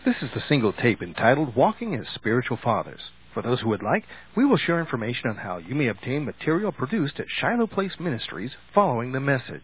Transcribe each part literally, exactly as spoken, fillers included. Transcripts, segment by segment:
This is the single tape entitled Walking as Spiritual Fathers. For those who would like, we will share information on how you may obtain material produced at Shiloh Place Ministries following the message.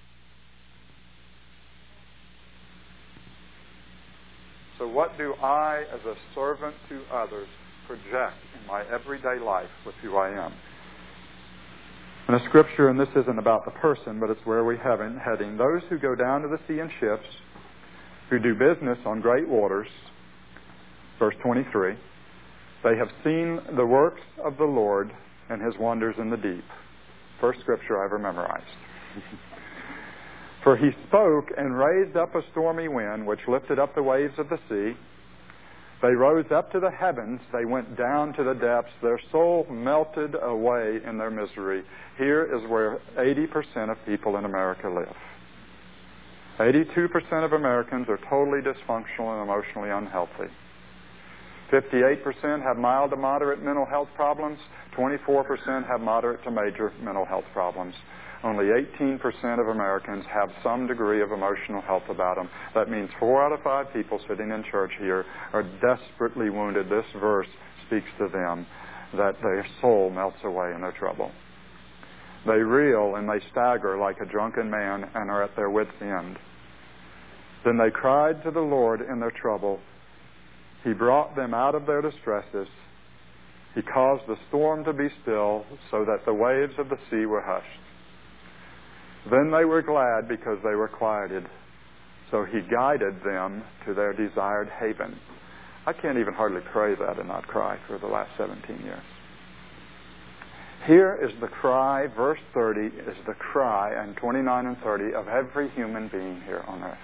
So what do I, as a servant to others, project in my everyday life with who I am? In a scripture, and this isn't about the person, but it's where we have it heading, those who go down to the sea in ships, who do business on great waters, verse twenty-three, they have seen the works of the Lord and His wonders in the deep. First scripture I ever memorized. For He spoke and raised up a stormy wind, which lifted up the waves of the sea. They rose up to the heavens. They went down to the depths. Their soul melted away in their misery. Here is where eighty percent of people in America live. eighty-two percent of Americans are totally dysfunctional and emotionally unhealthy. fifty-eight percent have mild to moderate mental health problems. twenty-four percent have moderate to major mental health problems. Only eighteen percent of Americans have some degree of emotional health about them. That means four out of five people sitting in church here are desperately wounded. This verse speaks to them that their soul melts away in their trouble. They reel and they stagger like a drunken man and are at their wits' end. Then they cried to the Lord in their trouble. He brought them out of their distresses. He caused the storm to be still so that the waves of the sea were hushed. Then they were glad because they were quieted. So He guided them to their desired haven. I can't even hardly pray that and not cry for the last seventeen years. Here is the cry, verse thirty is the cry, and twenty-nine and thirty, of every human being here on earth.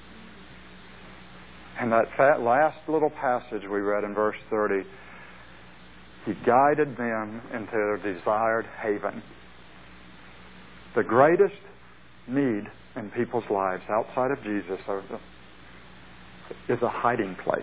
And that fat last little passage we read in verse thirty, He guided them into their desired haven. The greatest need in people's lives outside of Jesus is a hiding place,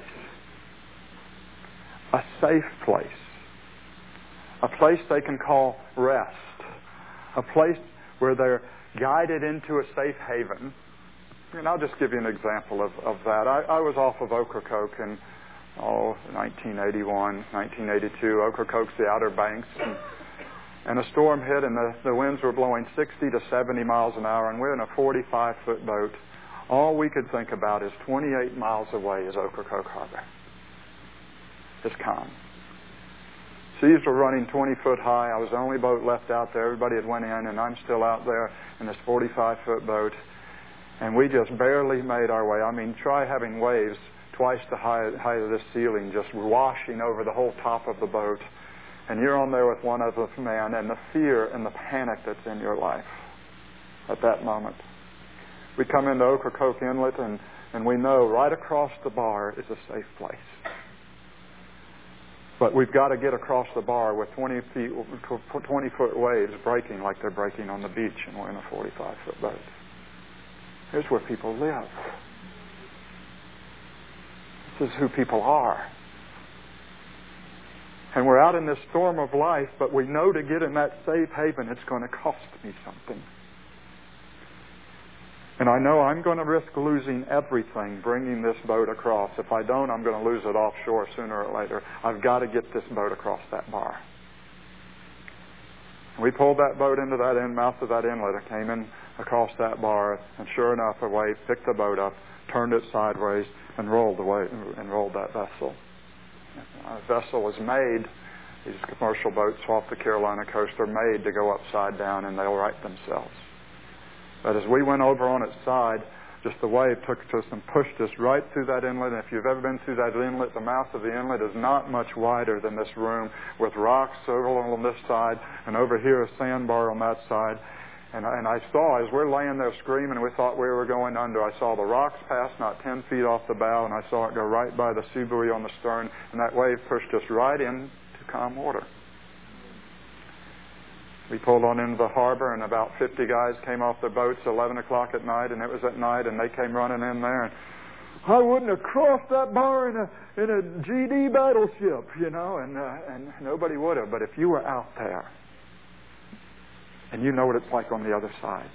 a safe place, a place they can call rest, a place where they're guided into a safe haven. And I'll just give you an example of, of that. I, I was off of Ocracoke in oh, nineteen eighty-one, nineteen eighty-two. Ocracoke's the Outer Banks. And, and a storm hit, and the, the winds were blowing sixty to seventy miles an hour, and we're in a forty-five foot boat. All we could think about is twenty-eight miles away is Ocracoke Harbor. It's calm. Seas were running twenty foot high. I was the only boat left out there. Everybody had went in, and I'm still out there in this forty-five foot boat. And we just barely made our way. I mean, try having waves twice the height, height of this ceiling just washing over the whole top of the boat. And you're on there with one other man, and the fear and the panic that's in your life at that moment. We come into Ocracoke Inlet, and, and we know right across the bar is a safe place. But we've got to get across the bar with twenty feet, twenty foot waves breaking like they're breaking on the beach, and we're in a forty-five foot boat. Here's where people live. This is who people are. And we're out in this storm of life, but we know to get in that safe haven, it's going to cost me something. And I know I'm going to risk losing everything bringing this boat across. If I don't, I'm going to lose it offshore sooner or later. I've got to get this boat across that bar. We pulled that boat into that end, mouth of that inlet. I came in across that bar, and sure enough, a wave picked the boat up, turned it sideways, and rolled away and rolled that vessel. A vessel was made. These commercial boats off the Carolina coast are made to go upside down, and they'll right themselves. But as we went over on its side, just the wave took us and pushed us right through that inlet. And if you've ever been through that inlet, the mouth of the inlet is not much wider than this room, with rocks over on this side, and over here a sandbar on that side. And, and I saw, as we're laying there screaming, we thought we were going under, I saw the rocks pass not ten feet off the bow, and I saw it go right by the sea buoy on the stern, and that wave pushed us right into calm water. We pulled on into the harbor, and about fifty guys came off their boats at eleven o'clock at night, and it was at night, and they came running in there. And I wouldn't have crossed that bar in a in a G D battleship, you know, and uh, and nobody would have. But if you were out there, and you know what it's like on the other side.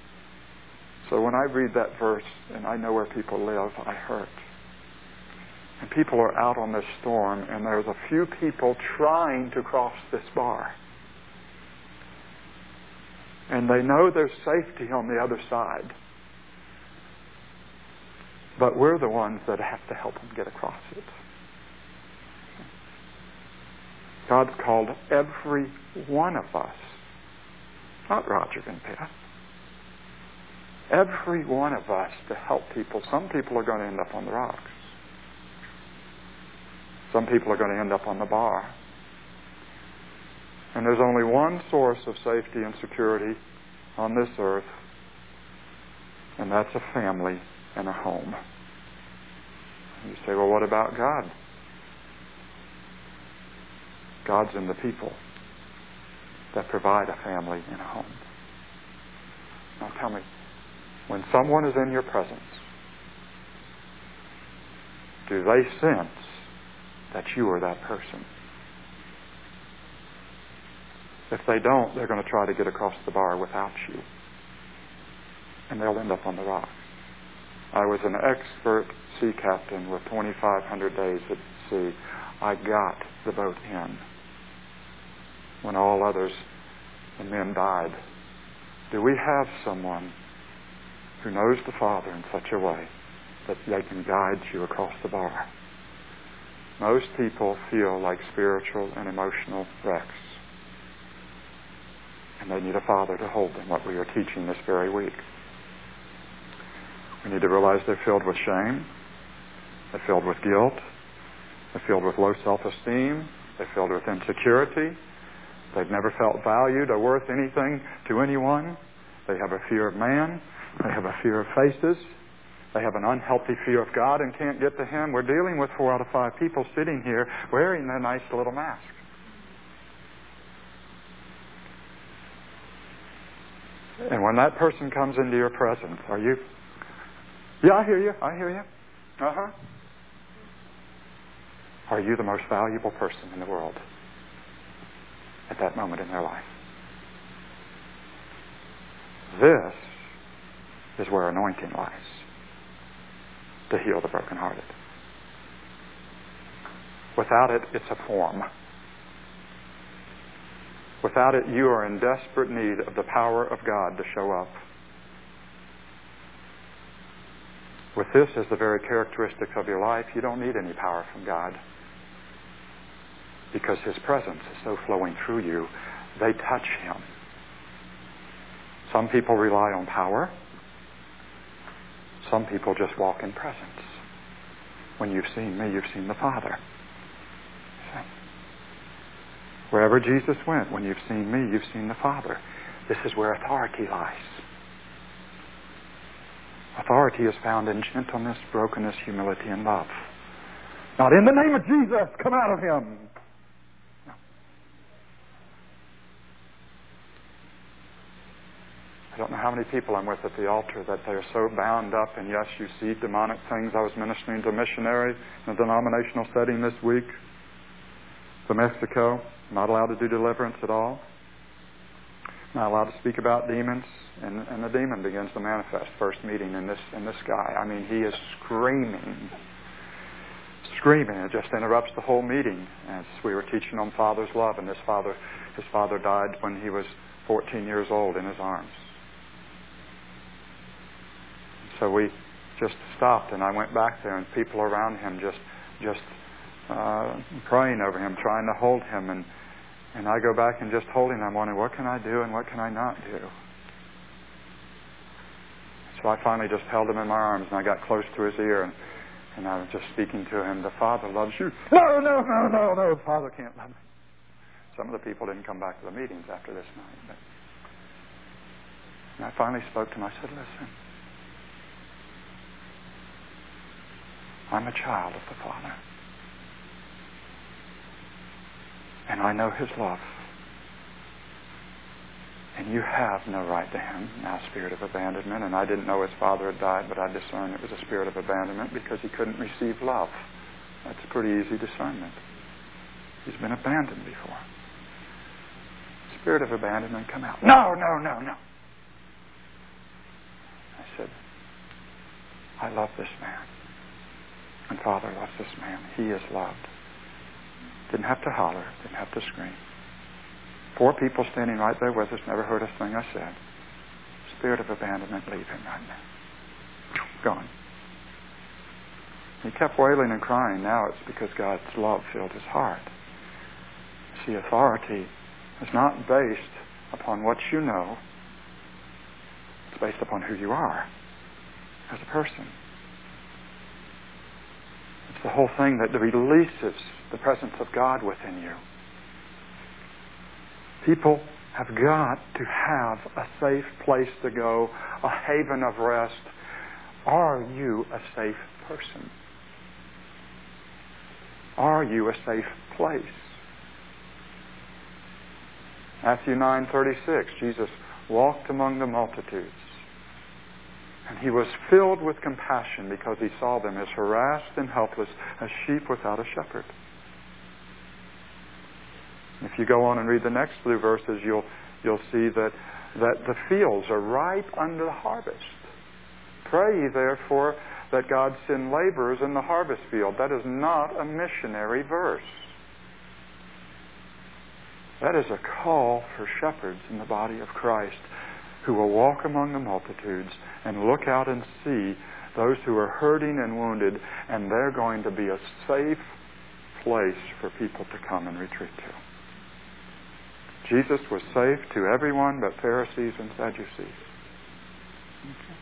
So when I read that verse, and I know where people live, I hurt. And people are out on this storm, and there's a few people trying to cross this bar. And they know there's safety on the other side. But we're the ones that have to help them get across it. God's called every one of us, not Roger and Beth, every one of us to help people. Some people are going to end up on the rocks. Some people are going to end up on the bar. And there's only one source of safety and security on this earth, and that's a family and a home. You say, well, what about God? God's in the people that provide a family and a home. Now tell me, when someone is in your presence, do they sense that you are that person? If they don't, they're going to try to get across the bar without you. And they'll end up on the rocks. I was an expert sea captain with twenty-five hundred days at sea. I got the boat in when all others, the men, died. Do we have someone who knows the Father in such a way that they can guide you across the bar? Most people feel like spiritual and emotional wrecks. And they need a Father to hold them, what we are teaching this very week. We need to realize they're filled with shame. They're filled with guilt. They're filled with low self-esteem. They're filled with insecurity. They've never felt valued or worth anything to anyone. They have a fear of man. They have a fear of faces. They have an unhealthy fear of God and can't get to Him. We're dealing with four out of five people sitting here wearing their nice little mask. And when that person comes into your presence, are you... Yeah, I hear you. I hear you. Uh-huh. Are you the most valuable person in the world at that moment in their life? This is where anointing lies, to heal the brokenhearted. Without it, it's a form. Without it, you are in desperate need of the power of God to show up. With this as the very characteristics of your life, you don't need any power from God, because His presence is so flowing through you, they touch Him. Some people rely on power. Some people just walk in presence. When you've seen me, you've seen the Father. See? Wherever Jesus went, when you've seen me, you've seen the Father. This is where authority lies. Authority is found in gentleness, brokenness, humility, and love. Not in the name of Jesus, come out of him. No. I don't know how many people I'm with at the altar that they're so bound up, and yes, you see demonic things. I was ministering to a missionary in a denominational setting this week to Mexico. Not allowed to do deliverance at all. Not allowed to speak about demons. And, and the demon begins to manifest. First meeting in this in this guy. I mean, he is screaming. Screaming. It just interrupts the whole meeting. As we were teaching on Father's love, and his father, his father died when he was fourteen years old in his arms. So we just stopped, and I went back there, and people around him just just uh, praying over him, trying to hold him, and and I go back and just holding him. I'm wondering, what can I do and what can I not do? So I finally just held him in my arms, and I got close to his ear, and, and I was just speaking to him. The Father loves you. No, no, no, no, no. The Father can't love me. Some of the people didn't come back to the meetings after this night. But, and I finally spoke to him. I said, listen, I'm a child of the Father. And I know His love. And you have no right to Him, now spirit of abandonment. And I didn't know his father had died, but I discerned it was a spirit of abandonment because he couldn't receive love. That's a pretty easy discernment. He's been abandoned before. Spirit of abandonment, come out. No, no, no, no. I said, I love this man. And Father loves this man. He is loved. Didn't have to holler. Didn't have to scream. Four people standing right there with us never heard a thing I said. Spirit of abandonment, leave him right now. Gone. He kept wailing and crying. Now it's because God's love filled his heart. See, authority is not based upon what you know. It's based upon who you are as a person. It's the whole thing that releases the presence of God within you. People have got to have a safe place to go, a haven of rest. Are you a safe person? Are you a safe place? Matthew nine thirty-six, Jesus walked among the multitudes. And he was filled with compassion because he saw them as harassed and helpless as sheep without a shepherd. If you go on and read the next few verses, you'll you'll see that, that the fields are ripe unto the harvest. Pray ye therefore that God send laborers in the harvest field. That is not a missionary verse. That is a call for shepherds in the body of Christ who will walk among the multitudes and look out and see those who are hurting and wounded, and they're going to be a safe place for people to come and retreat to. Jesus was safe to everyone but Pharisees and Sadducees. Okay.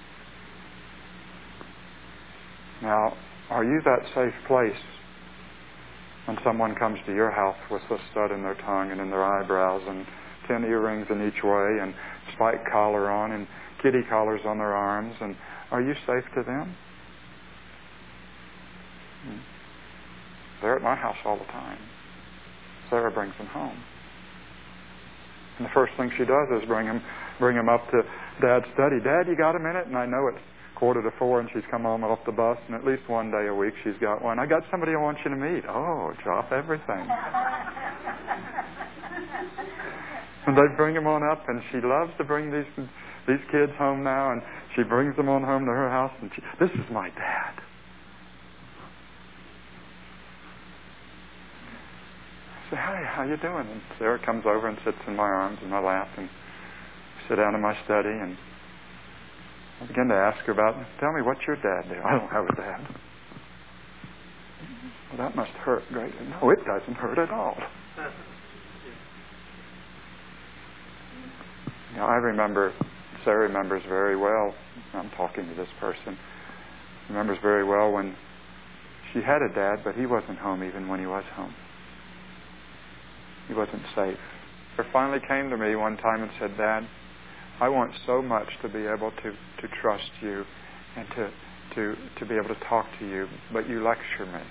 Now, are you that safe place when someone comes to your house with a stud in their tongue and in their eyebrows and ten earrings in each way and spike collar on and kitty collars on their arms? And are you safe to them? Hmm. They're at my house all the time. Sarah brings them home. And the first thing she does is bring him, bring him up to Dad's study. Dad, you got a minute? And I know it's quarter to four and she's come home off the bus, and at least one day a week she's got one. I got somebody I want you to meet. Oh, drop everything. And they bring him on up, and she loves to bring these these kids home now, and she brings them on home to her house, and she, this is my dad. I say, hi, how you doing? And Sarah comes over and sits in my arms in my lap, and I sit down in my study, and I begin to ask her about, tell me, what's your dad do? I don't have a dad. Well, that must hurt greatly. No, it doesn't hurt at all. You know, I remember, Sarah remembers very well, I'm talking to this person, remembers very well when she had a dad, but he wasn't home even when he was home. He wasn't safe. She finally came to me one time and said, Dad, I want so much to be able to, to trust you and to, to, to be able to talk to you, but you lecture me.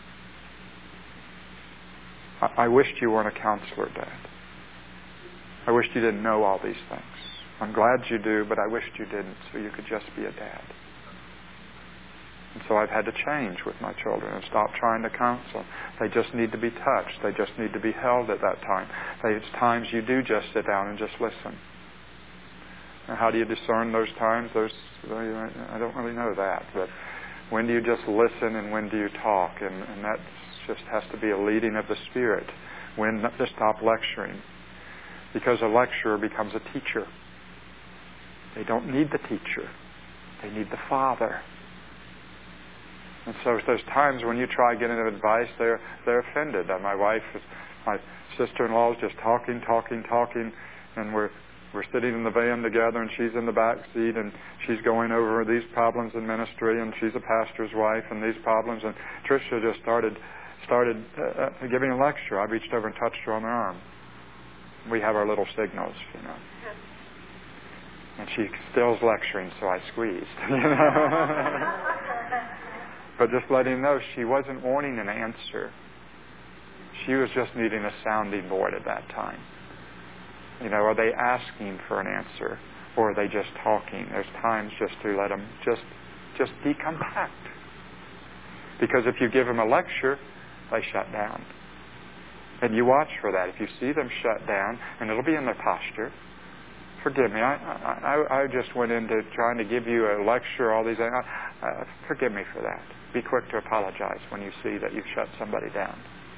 I, I wished you weren't a counselor, Dad. I wished you didn't know all these things. I'm glad you do, but I wished you didn't, so you could just be a dad. And so I've had to change with my children and stop trying to counsel. They just need to be touched. They just need to be held at that time. There's times you do just sit down and just listen. Now, how do you discern those times? Those I don't really know that. But when do you just listen and when do you talk? And, and that just has to be a leading of the Spirit. When not to stop lecturing. Because a lecturer becomes a teacher. They don't need the teacher. They need the Father. And so there's times when you try getting advice, they're they're offended. Uh, my wife, my sister-in-law is just talking, talking, talking, and we're we're sitting in the van together, and she's in the back seat, and she's going over these problems in ministry, and she's a pastor's wife, and these problems, and Tricia just started started uh, giving a lecture. I reached over and touched her on the arm. We have our little signals, you know. And she still's lecturing, so I squeezed, you know. But just letting you know, she wasn't wanting an answer. She was just needing a sounding board at that time. You know, are they asking for an answer, or are they just talking? There's times just to let them just, just decompact. Because if you give them a lecture, they shut down. And you watch for that. If you see them shut down, and it'll be in their posture, forgive me. I, I I just went into trying to give you a lecture, all these things. Uh, forgive me for that. Be quick to apologize when you see that you've shut somebody down.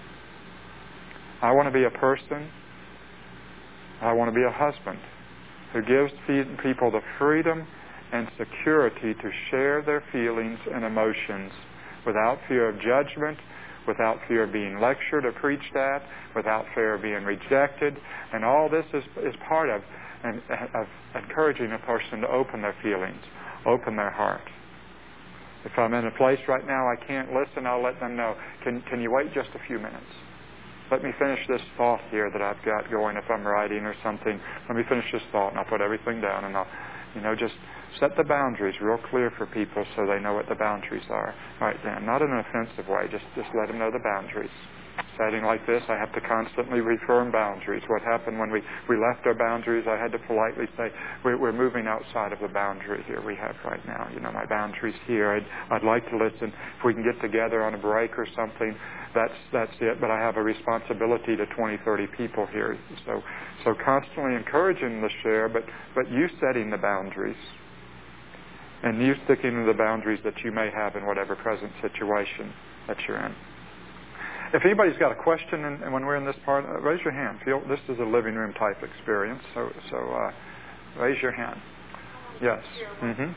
I want to be a person, I want to be a husband who gives people the freedom and security to share their feelings and emotions without fear of judgment, without fear of being lectured or preached at, without fear of being rejected. And all this is, is part of, of encouraging a person to open their feelings, open their heart. If I'm in a place right now I can't listen, I'll let them know, can, can you wait just a few minutes? Let me finish this thought here that I've got going if I'm writing or something. Let me finish this thought and I'll put everything down and I'll, you know, just set the boundaries real clear for people so they know what the boundaries are. All right, Dan, not in an offensive way, just, just let them know the boundaries. Setting like this, I have to constantly reaffirm boundaries. What happened when we, we left our boundaries, I had to politely say, we're, we're moving outside of the boundary here we have right now. You know, my boundary's here. I'd, I'd like to listen. If we can get together on a break or something, that's that's it. But I have a responsibility to twenty, thirty people here. So so constantly encouraging the share, but, but you setting the boundaries. And you sticking to the boundaries that you may have in whatever present situation that you're in. If anybody's got a question and, and when we're in this part, uh, raise your hand. Feel this is a living room type experience, so so uh, raise your hand. Yes. Mm-hmm.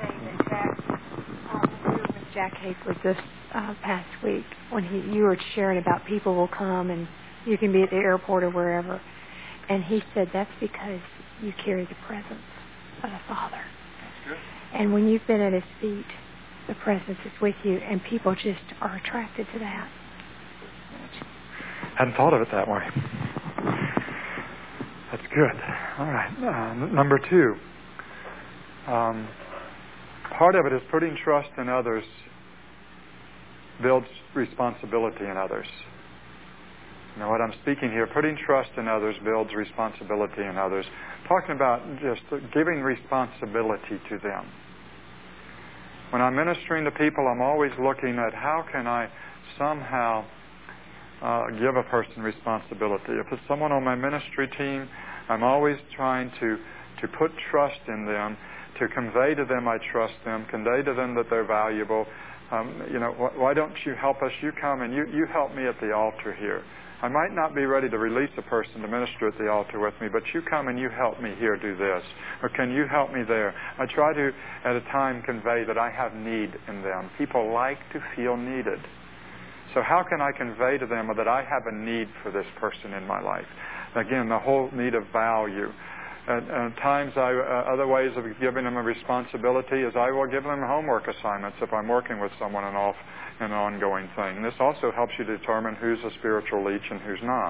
Jack Hayford this uh, past week when he you were sharing about people will come and you can be at the airport or wherever, and he said that's because you carry the presence of the Father. That's good. And when you've been at His feet, the presence is with you, and people just are attracted to that. Hadn't thought of it that way. That's good. All right. Uh, number two. Um, part of it is putting trust in others builds responsibility in others. You know what I'm speaking here, putting trust in others builds responsibility in others. Talking about just giving responsibility to them. When I'm ministering to people, I'm always looking at how can I somehow uh, give a person responsibility. If it's someone on my ministry team, I'm always trying to, to put trust in them, to convey to them I trust them, convey to them that they're valuable. Um, you know, wh- why don't you help us? You come and you, you help me at the altar here. I might not be ready to release a person to minister at the altar with me, but you come and you help me here do this. Or can you help me there? I try to, at a time, convey that I have need in them. People like to feel needed. So how can I convey to them that I have a need for this person in my life? Again, the whole need of value. At, at times, I, uh, other ways of giving them a responsibility is I will give them homework assignments if I'm working with someone in off an ongoing thing. This also helps you determine who's a spiritual leech and who's not.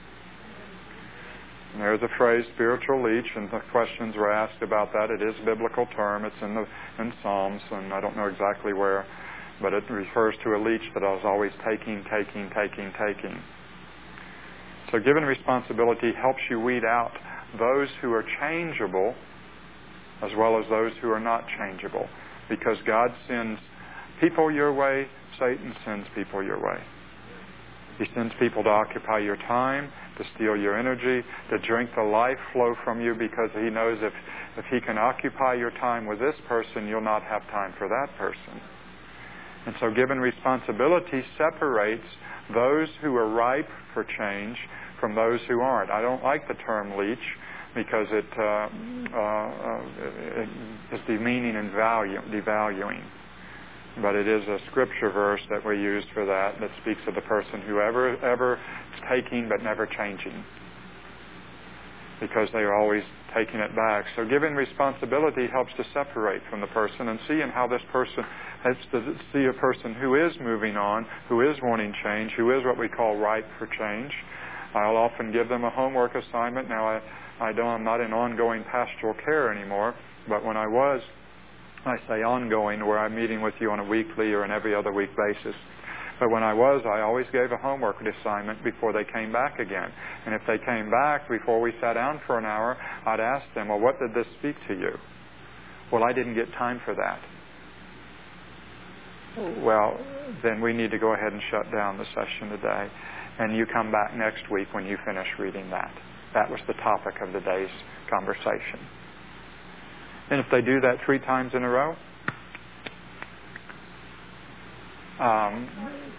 And there's a phrase, spiritual leech, and the questions were asked about that. It is a biblical term. It's in the in Psalms, and I don't know exactly where, but it refers to a leech that I was always taking, taking, taking, taking. So giving responsibility helps you weed out those who are changeable as well as those who are not changeable, because God sends people your way, Satan sends people your way. He sends people to occupy your time, to steal your energy, to drink the life flow from you, because he knows if, if he can occupy your time with this person, you'll not have time for that person. And so given responsibility separates those who are ripe for change from those who aren't. I don't like the term leech because it, uh, uh, uh, it is demeaning and value, devaluing. But it is a scripture verse that we use for that that speaks of the person who ever, ever taking but never changing, because they are always taking it back. So giving responsibility helps to separate from the person and seeing how this person helps to see a person who is moving on, who is wanting change, who is what we call ripe for change. I'll often give them a homework assignment. Now, I, I don't, I'm not in ongoing pastoral care anymore, but when I was, I say ongoing, where I'm meeting with you on a weekly or an every other week basis. But when I was, I always gave a homework assignment before they came back again. And if they came back before we sat down for an hour, I'd ask them, well, what did this speak to you? Well, I didn't get time for that. Well, then we need to go ahead and shut down the session today. and you come back next week when you finish reading that. That was the topic of the day's conversation. And if they do that three times in a row, um,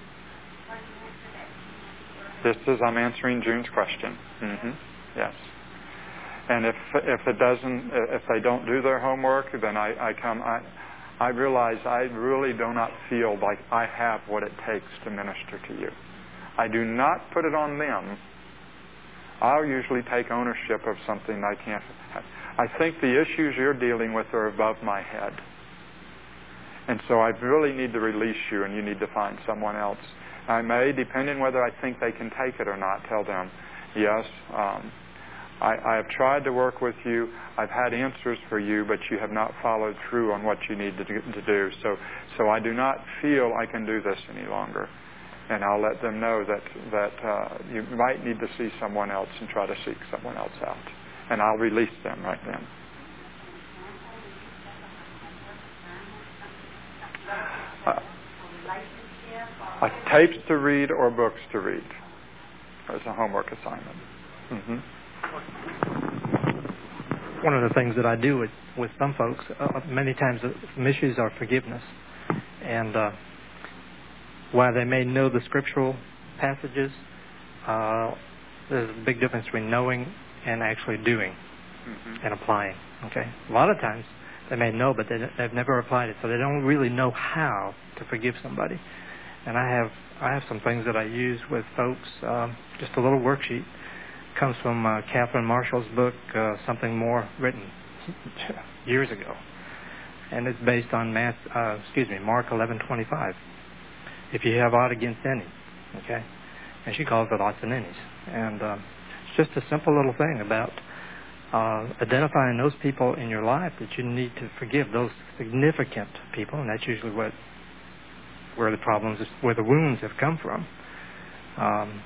this is, I'm answering June's question. Mm-hmm. Yes. And if if it doesn't, if they don't do their homework, then I, I come, I, I realize I really do not feel like I have what it takes to minister to you. I do not put it on them. I'll usually take ownership of something I can't. I think the issues you're dealing with are above my head. And so I really need to release you, and you need to find someone else. I may, depending whether I think they can take it or not, tell them, yes, um, I, I have tried to work with you. I've had answers for you, but you have not followed through on what you need to do. To do. So, so I do not feel I can do this any longer. And I'll let them know that that uh, you might need to see someone else and try to seek someone else out. And I'll release them right then. Uh, uh, tapes to read or books to read as a homework assignment. Mm-hmm. One of the things that I do with, with some folks, uh, many times some issues are forgiveness. And uh, while they may know the scriptural passages, uh, there's a big difference between knowing and actually doing mm-hmm. and applying. Okay, a lot of times they may know, but they, they've never applied it, so they don't really know how to forgive somebody. And I have I have some things that I use with folks. Um, just a little worksheet. Comes from uh, Catherine Marshall's book, uh, Something More, written years ago, and it's based on Matt, uh, excuse me, Mark eleven twenty-five. If you have aught against any, okay, and she calls it oughts and any's, and uh, it's just a simple little thing about uh, identifying those people in your life that you need to forgive, those significant people, and that's usually what where the problems, where the wounds have come from. Um,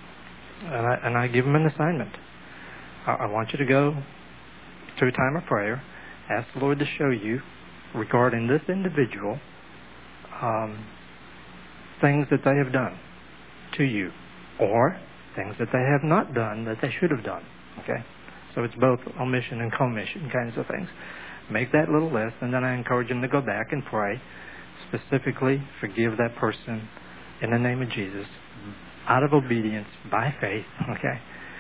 And I, and I give them an assignment. I, I want you to go to a time of prayer, ask the Lord to show you, regarding this individual, um, things that they have done to you, or things that they have not done that they should have done. Okay? So it's both omission and commission kinds of things. Make that little list, and then I encourage them to go back and pray, specifically forgive that person in the name of Jesus, out of obedience, by faith, okay?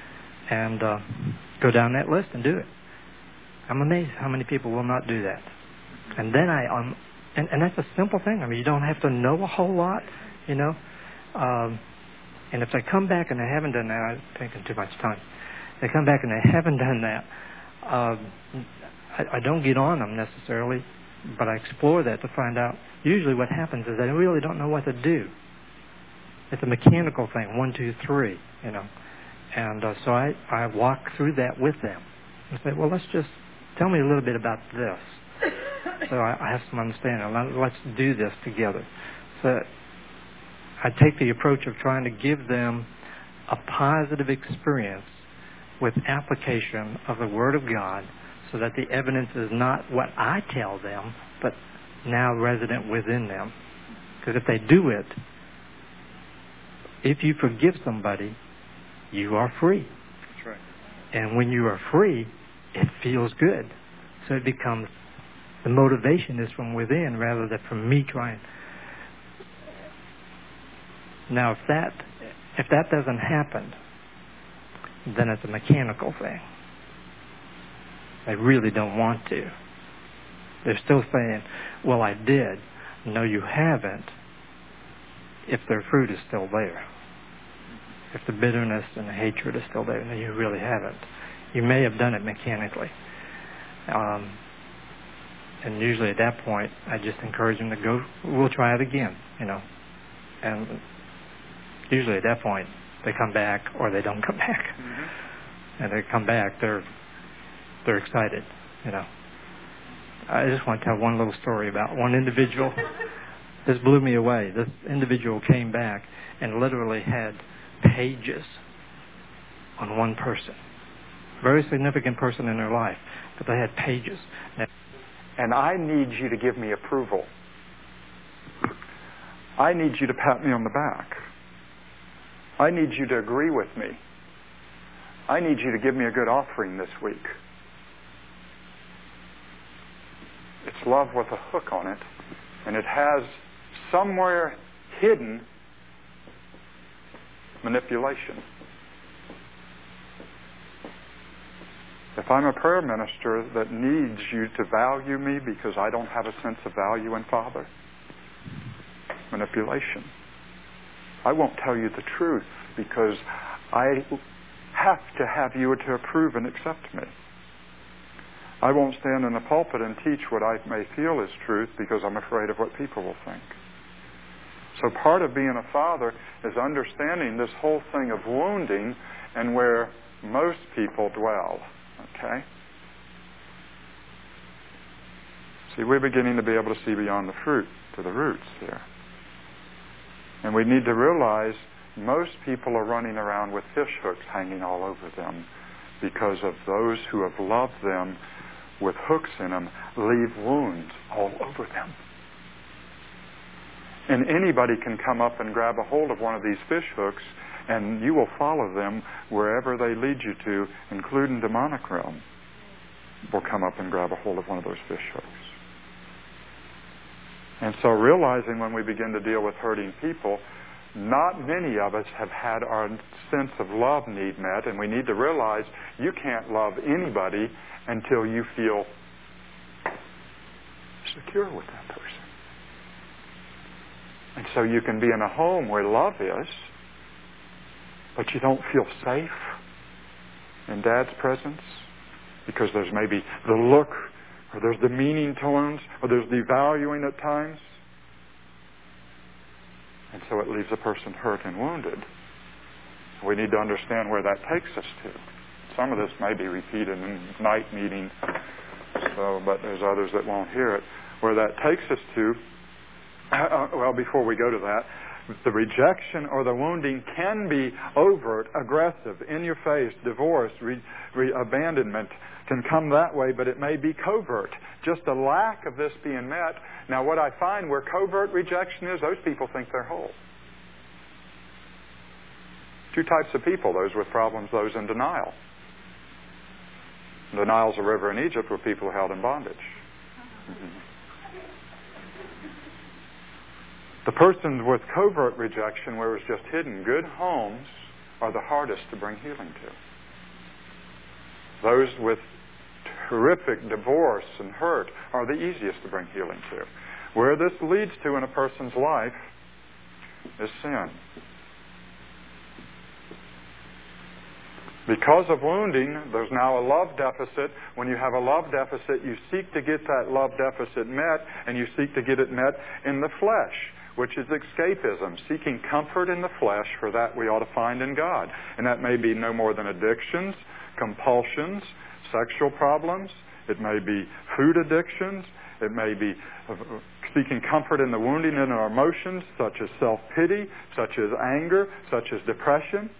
And uh, go down that list and do it. I'm amazed how many people will not do that. And then I, um, and, and that's a simple thing. I mean, you don't have to know a whole lot, you know? Um, and if they come back and they haven't done that, I'm taking too much time. They come back and they haven't done that, um, I, I don't get on them necessarily, but I explore that to find out. Usually what happens is they really don't know what to do. It's a mechanical thing, one, two, three, you know. And uh, so I, I walk through that with them and say, well, let's just, tell me a little bit about this. So I, I have some understanding. Let's do this together. So I take the approach of trying to give them a positive experience with application of the Word of God so that the evidence is not what I tell them, but now resident within them. Because if they do it, if you forgive somebody, you are free. That's right. And when you are free, it feels good. So it becomes, the motivation is from within rather than from me trying. Now, if that if that doesn't happen, then it's a mechanical thing. They really don't want to. They're still saying, well, I did. No, you haven't. If their fruit is still there. If the bitterness and the hatred is still there, no, you really haven't. You may have done it mechanically. Um, and usually at that point, I just encourage them to go, we'll try it again, you know. And usually at that point, they come back or they don't come back. Mm-hmm. And they come back, they're they're excited, you know. I just want to tell one little story about one individual. This blew me away. This individual came back and literally had pages on one person. Very significant person in their life, but they had pages. And I need you to give me approval. I need you to pat me on the back. I need you to agree with me. I need you to give me a good offering this week. It's love with a hook on it, and it has somewhere hidden manipulation. If I'm a prayer minister that needs you to value me because I don't have a sense of value in Father, manipulation. I won't tell you the truth because I have to have you to approve and accept me. I won't stand in the pulpit and teach what I may feel is truth because I'm afraid of what people will think. So part of being a father is understanding this whole thing of wounding and where most people dwell. Okay? See, we're beginning to be able to see beyond the fruit to the roots here. And we need to realize most people are running around with fish hooks hanging all over them because of those who have loved them with hooks in them leave wounds all over them. And anybody can come up and grab a hold of one of these fish hooks, and you will follow them wherever they lead you to, including demonic realm, will come up and grab a hold of one of those fish hooks. And so realizing when we begin to deal with hurting people, not many of us have had our sense of love need met, and we need to realize you can't love anybody until you feel secure with that person. And so you can be in a home where love is, but you don't feel safe in Dad's presence because there's maybe the look, or there's demeaning tones, or there's devaluing at times. And so it leaves a person hurt and wounded. We need to understand where that takes us to. Some of this may be repeated in night meeting, so, but there's others that won't hear it. Where that takes us to, uh, well, before we go to that, the rejection or the wounding can be overt, aggressive, in your face, divorce, re, re, abandonment, can come that way, but it may be covert. Just a lack of this being met. Now, what I find where covert rejection is, those people think they're whole. Two types of people, those with problems, those in denial. Denial's a river in Egypt where people are held in bondage. Mm-hmm. The persons with covert rejection, where it's just hidden, good homes are the hardest to bring healing to. Those with horrific divorce and hurt are the easiest to bring healing to. Where this leads to in a person's life is sin. Because of wounding, there's now a love deficit. When you have a love deficit, you seek to get that love deficit met, and you seek to get it met in the flesh, which is escapism, seeking comfort in the flesh for that we ought to find in God. And that may be no more than addictions, compulsions, sexual problems. It may be food addictions. It may be seeking comfort in the wounding in our emotions, such as self-pity, such as anger, such as depression.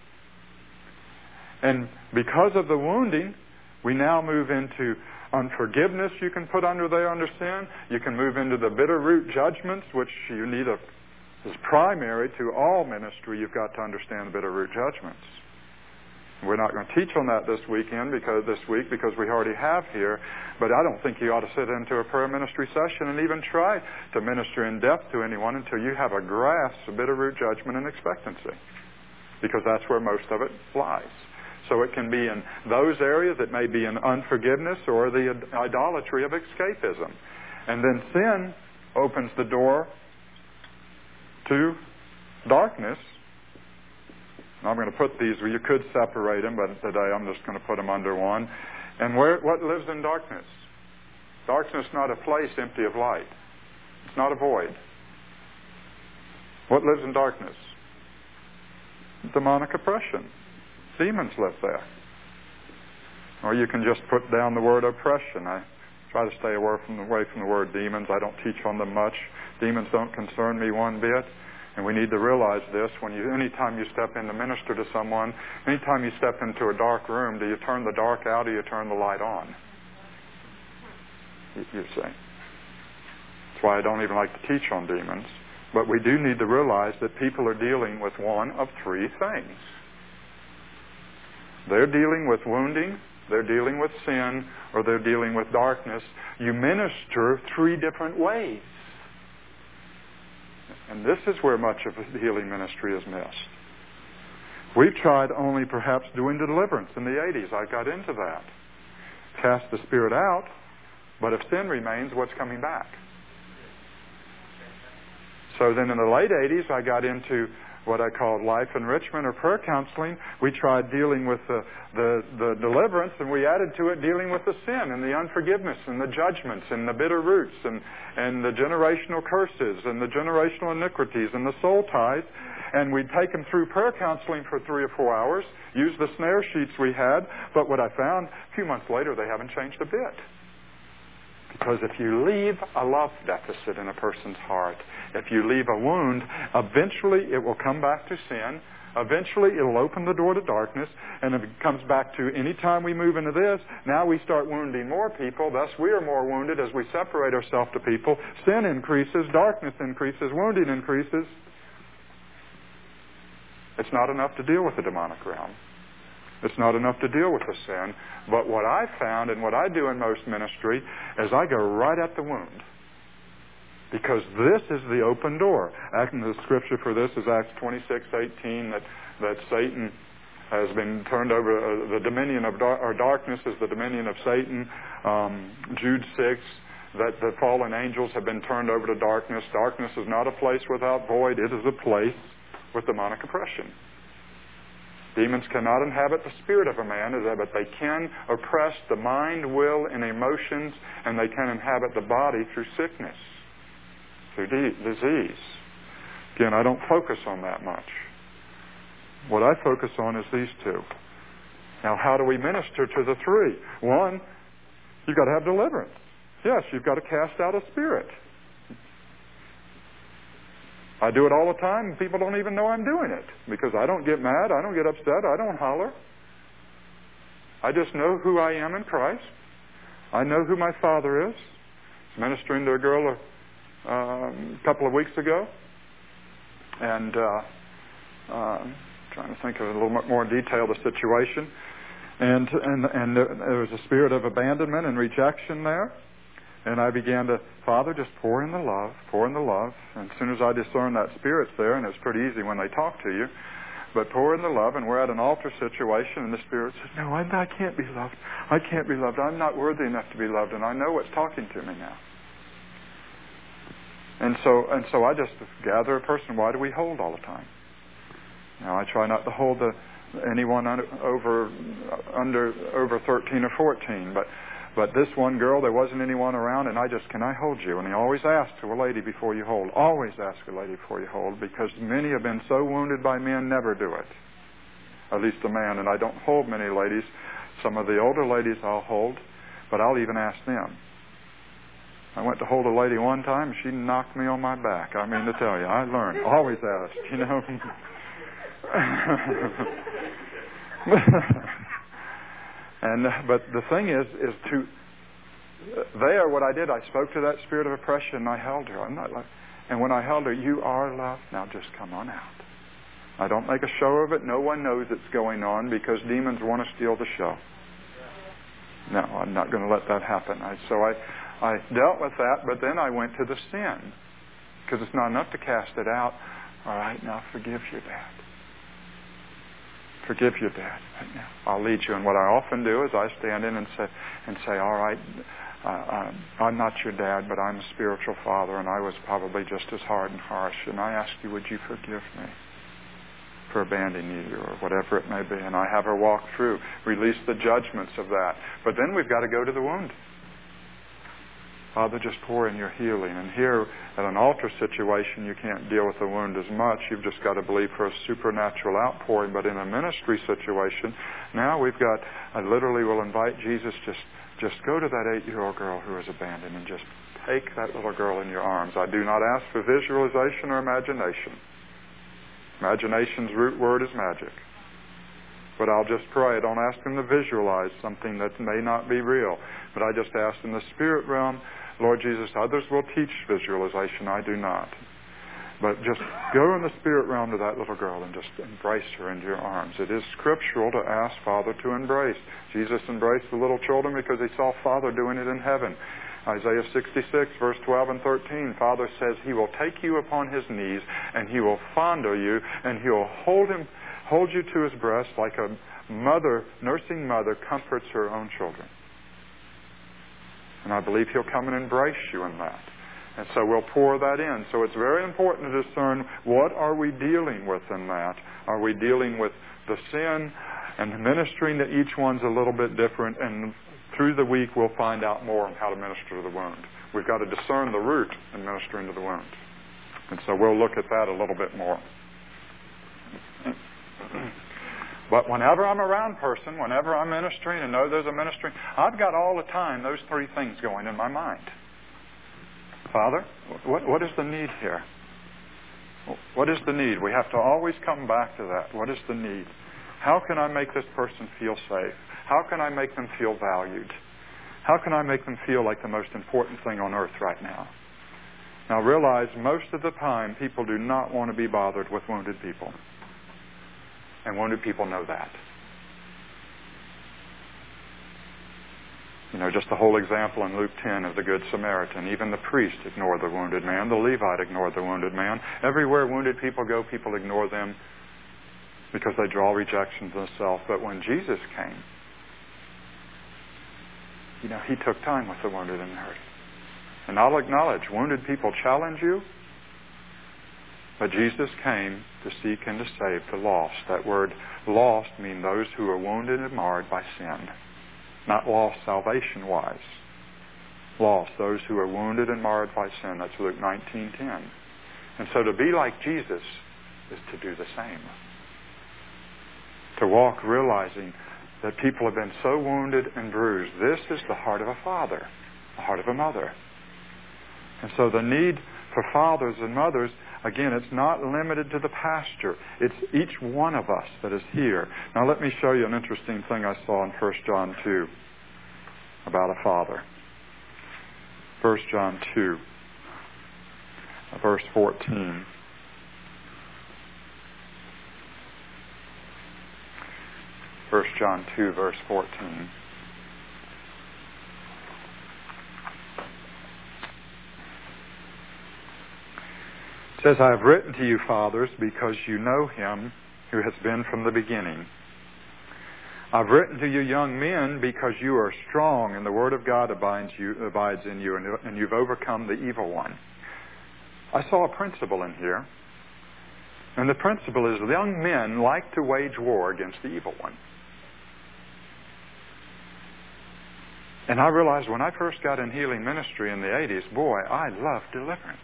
And because of the wounding, we now move into unforgiveness you can put under there under sin. You can move into the bitter root judgments, which you need a, is primary to all ministry. You've got to understand the bitter root judgments. We're not going to teach on that this weekend because this week because we already have here. But I don't think you ought to sit into a prayer ministry session and even try to minister in depth to anyone until you have a grasp of bitter root judgment and expectancy, because that's where most of it lies. So it can be in those areas. It may be in unforgiveness or the idolatry of escapism. And then sin opens the door to darkness. And I'm going to put these, well, you could separate them, but today I'm just going to put them under one. And where what lives in darkness? Darkness is not a place empty of light. It's not a void. What lives in darkness? Demonic oppression. Demons live there. Or you can just put down the word oppression. I try to stay away from the, away from the word demons. I don't teach on them much. Demons don't concern me one bit. And we need to realize this. When you, anytime you step in to minister to someone, anytime you step into a dark room, do you turn the dark out or do you turn the light on? You, you see. That's why I don't even like to teach on demons. But we do need to realize that people are dealing with one of three things. They're dealing with wounding, they're dealing with sin, or they're dealing with darkness. You minister three different ways. And this is where much of the healing ministry is missed. We've tried only perhaps doing the deliverance in the eighties. I got into that. Cast the spirit out, but if sin remains, what's coming back? So then in the late eighties, I got into what I called life enrichment or prayer counseling. We tried dealing with the, the, the deliverance, and we added to it dealing with the sin and the unforgiveness and the judgments and the bitter roots and, and the generational curses and the generational iniquities and the soul ties. And we'd take them through prayer counseling for three or four hours, use the snare sheets we had, but what I found, a few months later, they haven't changed a bit. Because if you leave a love deficit in a person's heart, if you leave a wound, eventually it will come back to sin. Eventually it will open the door to darkness. And if it comes back to any time we move into this, now we start wounding more people. Thus we are more wounded as we separate ourselves to people. Sin increases, darkness increases, wounding increases. It's not enough to deal with the demonic realm. It's not enough to deal with the sin. But what I found and what I do in most ministry is I go right at the wound. Because this is the open door. And the scripture for this is Acts twenty-six eighteen, that, that Satan has been turned over. Uh, the dominion of dar- or darkness is the dominion of Satan. Um, Jude six, that the fallen angels have been turned over to darkness. Darkness is not a place without void. It is a place with demonic oppression. Demons cannot inhabit the spirit of a man, but they can oppress the mind, will, and emotions, and they can inhabit the body through sickness, through de- disease. Again, I don't focus on that much. What I focus on is these two. Now, how do we minister to the three? One, you've got to have deliverance. Yes, you've got to cast out a spirit. I do it all the time, and people don't even know I'm doing it because I don't get mad, I don't get upset, I don't holler. I just know who I am in Christ. I know who my Father is. I was ministering to a girl a um, couple of weeks ago, and uh, uh, trying to think of a little bit more detail the situation, and and and there was a spirit of abandonment and rejection there. And I began to, Father, just pour in the love, pour in the love. And as soon as I discern that spirit's there, and it's pretty easy when they talk to you, but pour in the love, and we're at an altar situation, and the spirit says, no, I, I can't be loved. I can't be loved. I'm not worthy enough to be loved, and I know what's talking to me now. And so, and so I just gather a person. Why do we hold all the time? Now, I try not to hold the, anyone under, over under over thirteen or fourteen, but But this one girl, there wasn't anyone around, and I just, can I hold you? And he always asks a lady before you hold. Always ask a lady before you hold, because many have been so wounded by men, never do it. At least a man. And I don't hold many ladies. Some of the older ladies I'll hold, but I'll even ask them. I went to hold a lady one time, and she knocked me on my back. I mean to tell you, I learned. Always ask, you know. And but the thing is, is to there. What I did, I spoke to that spirit of oppression, and I held her. I'm not like, and when I held her, you are loved. Now just come on out. I don't make a show of it. No one knows it's going on because demons want to steal the show. No, I'm not going to let that happen. I, so I, I dealt with that, but then I went to the sin because it's not enough to cast it out. All right, now forgive your dad. Forgive your dad right now. I'll lead you. And what I often do is I stand in and say, and say, all right, uh, I'm not your dad, but I'm a spiritual father, and I was probably just as hard and harsh. And I ask you, would you forgive me for abandoning you or whatever it may be? And I have her walk through, release the judgments of that. But then we've got to go to the wound. Father, just pour in your healing. And here at an altar situation, you can't deal with the wound as much. You've just got to believe for a supernatural outpouring. But in a ministry situation, now we've got, I literally will invite Jesus, just, just go to that eight-year-old girl who is abandoned and just take that little girl in your arms. I do not ask for visualization or imagination. Imagination's root word is magic. But I'll just pray. I don't ask them to visualize something that may not be real. But I just ask in the spirit realm, Lord Jesus, others will teach visualization. I do not. But just go in the spirit realm to that little girl and just embrace her into your arms. It is scriptural to ask Father to embrace. Jesus embraced the little children because he saw Father doing it in heaven. Isaiah sixty-six, verse twelve and thirteen, Father says he will take you upon his knees and he will fondle you and he will hold him, hold you to his breast like a mother, nursing mother comforts her own children. And I believe he'll come and embrace you in that. And so we'll pour that in. So it's very important to discern what are we dealing with in that. Are we dealing with the sin and ministering to each one's a little bit different, and through the week we'll find out more on how to minister to the wound. We've got to discern the root in ministering to the wound. And so we'll look at that a little bit more. But whenever I'm around person, whenever I'm ministering and know there's a ministry, I've got all the time those three things going in my mind. Father, what, what is the need here? What is the need? We have to always come back to that. What is the need? How can I make this person feel safe? How can I make them feel valued? How can I make them feel like the most important thing on earth right now? Now realize most of the time people do not want to be bothered with wounded people. And wounded people know that. You know, just the whole example in Luke ten of the Good Samaritan. Even the priest ignored the wounded man. The Levite ignored the wounded man. Everywhere wounded people go, people ignore them because they draw rejection to themselves. But when Jesus came, you know, he took time with the wounded and hurt. And I'll acknowledge, wounded people challenge you. But Jesus came to seek and to save the lost. That word lost means those who are wounded and marred by sin. Not lost salvation-wise. Lost, those who are wounded and marred by sin. That's Luke nineteen ten. And so to be like Jesus is to do the same. To walk realizing that people have been so wounded and bruised. This is the heart of a father, the heart of a mother. And so the need for fathers and mothers, again, it's not limited to the pastor. It's each one of us that is here. Now let me show you an interesting thing I saw in First John two about a father. First John two, verse fourteen. First John two, verse fourteen. It says, I have written to you, fathers, because you know him who has been from the beginning. I've written to you, young men, because you are strong, and the word of God abides, you, abides in you, and, and you've overcome the evil one. I saw a principle in here, and the principle is young men like to wage war against the evil one. And I realized when I first got in healing ministry in the eighties, boy, I loved deliverance.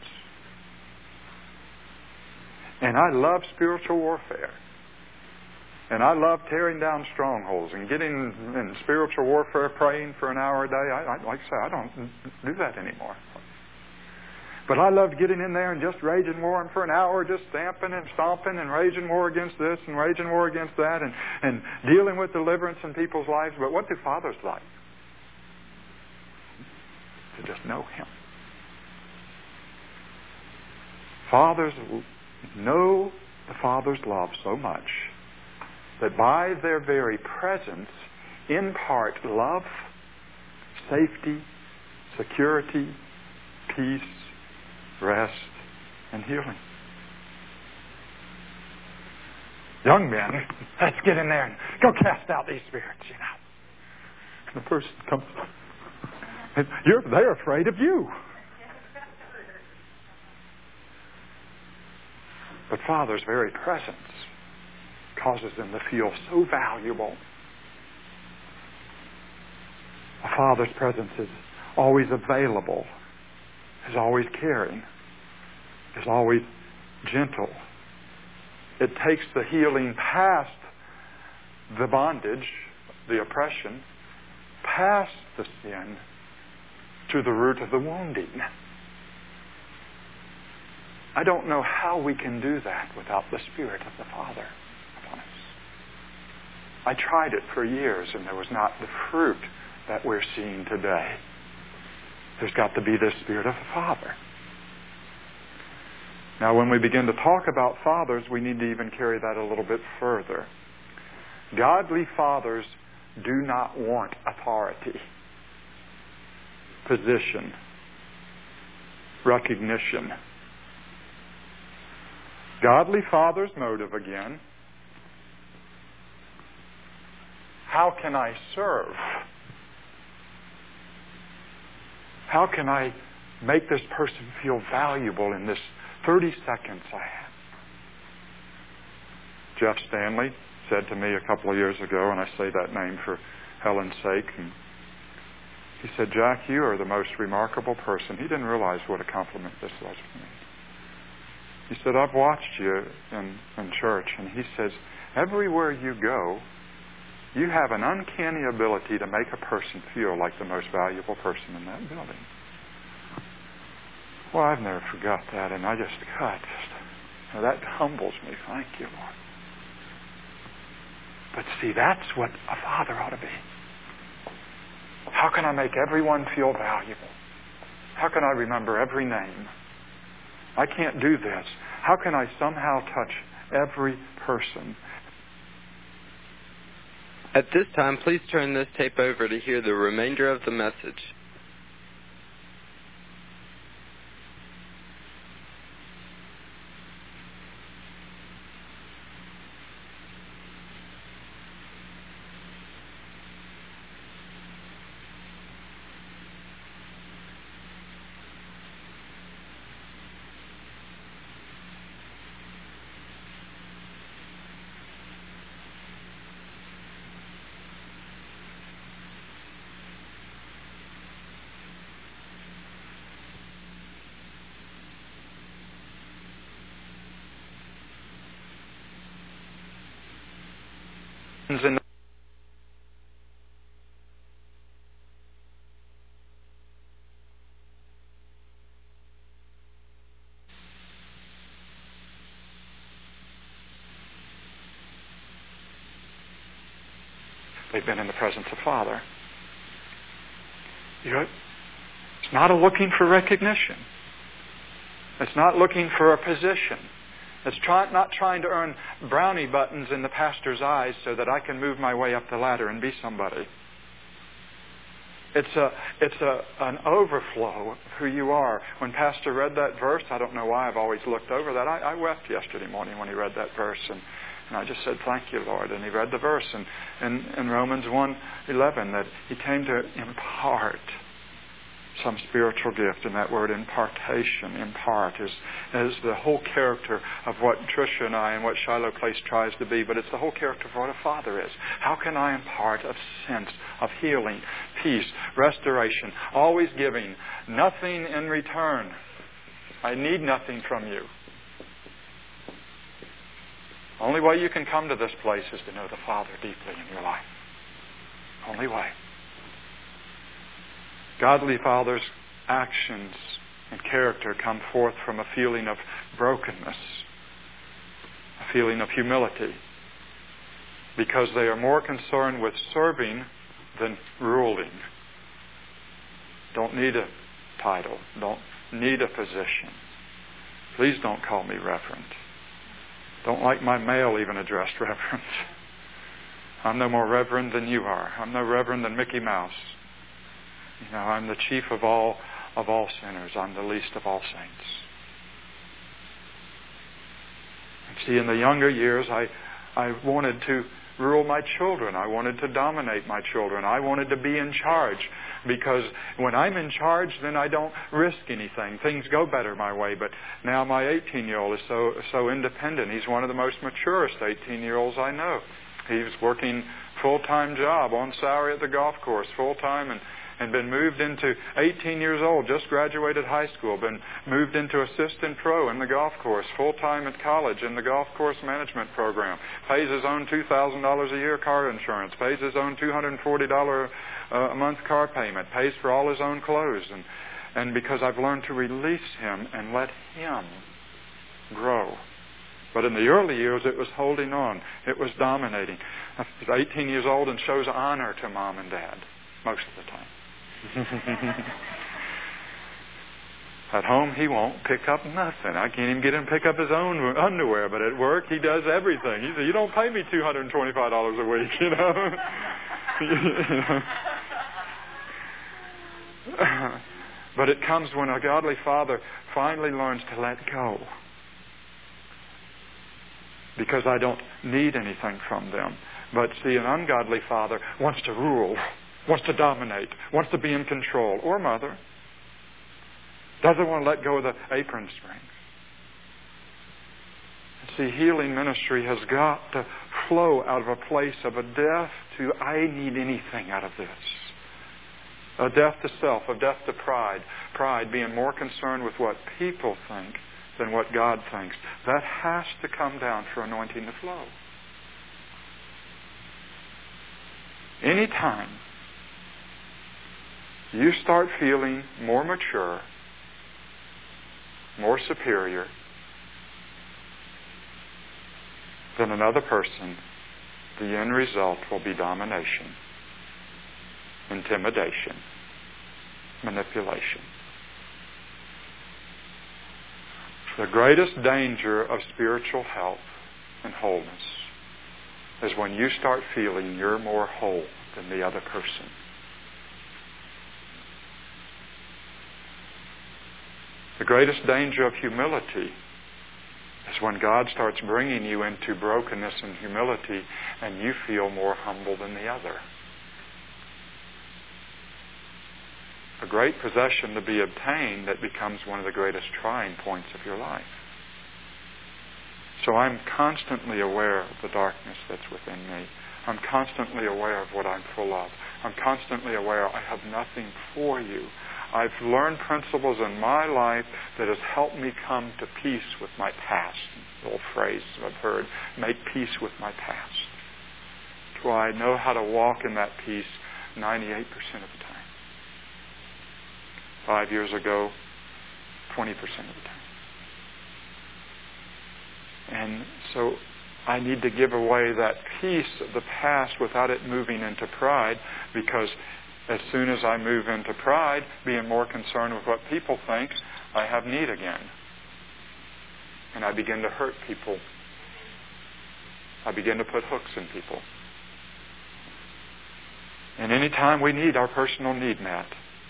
And I love spiritual warfare. And I love tearing down strongholds and getting in spiritual warfare, praying for an hour a day. I, I, like I say, I don't do that anymore. But I loved getting in there and just raging war, and for an hour just stamping and stomping and raging war against this and raging war against that and, and dealing with deliverance in people's lives. But what do fathers like? To just know him. Fathers know the Father's love so much that by their very presence impart love, safety, security, peace, rest, and healing. Young men, let's get in there and go cast out these spirits, you know. And the person comes, and you're, they're afraid of you. But Father's very presence causes them to feel so valuable. A Father's presence is always available, is always caring, is always gentle. It takes the healing past the bondage, the oppression, past the sin, to the root of the wounding. I don't know how we can do that without the Spirit of the Father upon us. I tried it for years and there was not the fruit that we're seeing today. There's got to be the Spirit of the Father. Now, when we begin to talk about fathers, we need to even carry that a little bit further. Godly fathers do not want authority, position, recognition. Godly fathers' motive again, how can I serve? How can I make this person feel valuable in this thirty seconds I have? Jeff Stanley said to me a couple of years ago, and I say that name for Helen's sake, and he said, Jack, you are the most remarkable person. He didn't realize what a compliment this was for me. He said, I've watched you in, in church, and he says, everywhere you go, you have an uncanny ability to make a person feel like the most valuable person in that building. Well, I've never forgot that, and I just, God, just, that humbles me. Thank you, Lord. But see, that's what a father ought to be. How can I make everyone feel valuable? How can I remember every name? I can't do this. How can I somehow touch every person? At this time, please turn this tape over to hear the remainder of the message. In They've been in the presence of Father. You know, it's not a looking for recognition. It's not looking for a position. It's try, not trying to earn brownie buttons in the pastor's eyes so that I can move my way up the ladder and be somebody. It's a it's a an overflow of who you are. When Pastor read that verse, I don't know why I've always looked over that. I, I wept yesterday morning when he read that verse, and, and I just said, "Thank you, Lord." And he read the verse in, in, in Romans one eleven that he came to impart some spiritual gift, and that word impartation, impart, is, is the whole character of what Tricia and I and what Shiloh Place tries to be, but it's the whole character of what a father is. How can I impart a sense of healing, peace, restoration, always giving, nothing in return? I need nothing from you. Only way you can come to this place is to know the Father deeply in your life. Only way. Godly fathers' actions and character come forth from a feeling of brokenness, a feeling of humility, because they are more concerned with serving than ruling. Don't need a title. Don't need a position. Please don't call me reverend. Don't like my mail even addressed reverend. I'm no more reverend than you are. I'm no reverend than Mickey Mouse. You know, I'm the chief of all of all sinners. I'm the least of all saints. And see, in the younger years, I I wanted to rule my children. I wanted to dominate my children. I wanted to be in charge, because when I'm in charge, then I don't risk anything. Things go better my way. But now my eighteen-year-old is so so independent. He's one of the most maturest eighteen-year-olds I know. He's working full-time job on salary at the golf course, full-time, and and been moved into eighteen years old, just graduated high school, been moved into assistant pro in the golf course, full-time at college in the golf course management program, pays his own two thousand dollars a year car insurance, pays his own two hundred forty dollars a month car payment, pays for all his own clothes. And, and because I've learned to release him and let him grow. But in the early years, it was holding on. It was dominating. He's eighteen years old and shows honor to mom and dad most of the time. At home, he won't pick up nothing. I can't even get him to pick up his own underwear. But at work, he does everything. He says, you don't pay me two hundred twenty-five dollars a week, you know. But it comes when a godly father finally learns to let go. Because I don't need anything from them. But see, an ungodly father wants to rule, wants to dominate, wants to be in control. Or mother. Doesn't want to let go of the apron strings. See, healing ministry has got to flow out of a place of a death to I need anything out of this. A death to self, a death to pride. Pride being more concerned with what people think than what God thinks. That has to come down for anointing to flow. Anytime you start feeling more mature, more superior than another person, the end result will be domination, intimidation, manipulation. The greatest danger of spiritual health and wholeness is when you start feeling you're more whole than the other person. The greatest danger of humility is when God starts bringing you into brokenness and humility and you feel more humble than the other. A great possession to be obtained that becomes one of the greatest trying points of your life. So I'm constantly aware of the darkness that's within me. I'm constantly aware of what I'm full of. I'm constantly aware I have nothing for you. I've learned principles in my life that has helped me come to peace with my past. The old phrase I've heard, make peace with my past. So I know how to walk in that peace ninety-eight percent of the time. Five years ago, twenty percent of the time. And so I need to give away that peace of the past without it moving into pride, because as soon as I move into pride, being more concerned with what people think, I have need again. And I begin to hurt people. I begin to put hooks in people. And any time we need our personal need met,